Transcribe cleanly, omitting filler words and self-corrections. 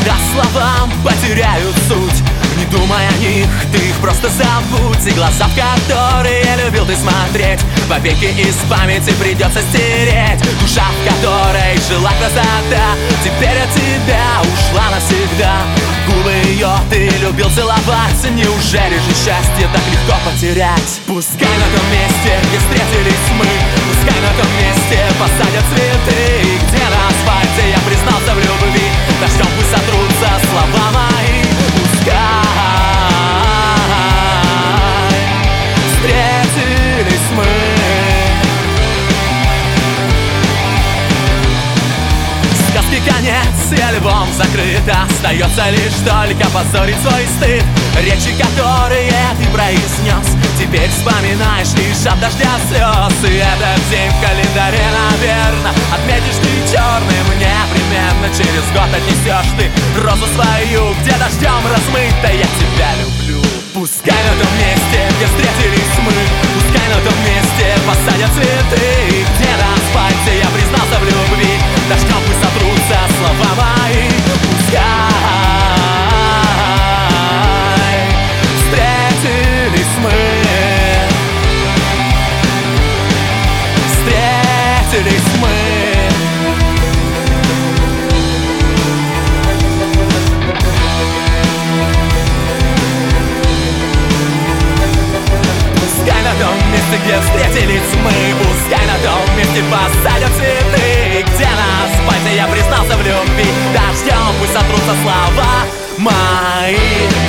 Когда словам потеряют суть, не думай о них, ты их просто забудь. И глаза, в которые любил ты смотреть, вовеки из памяти придется стереть. Душа, в которой жила красота, теперь от тебя ушла навсегда. Губы ее ты любил целовать, неужели же счастье так легко потерять? Пускай на том месте, где встретились мы, пускай на том месте посадят цветы, где на асфальте я признался в любви, дождем пусть сотрутся слова мои. Пускай встретились мы. Сказки конец, и альбом закрыт, остается лишь только позорить свой стыд. Речи, которые ты произнес, теперь вспоминаешь лишь от дождя слез. И этот день в календаре, наверно, отметишь ты черным непременно. Через год отнесешь ты розу свою, где дождем размыта я тебя люблю. Пускай на том месте, где встретились мы, пускай на том месте посадят цветы, где на асфальте я признался в любви, дождем пусть сотрутся слова мои. Пускай встретились мы, встретились мы. Пускай на том месте, где встретились мы, пускай на том месте посадят цветы, где на асфальте я признался в любви, дождем пусть сотрутся слова мои.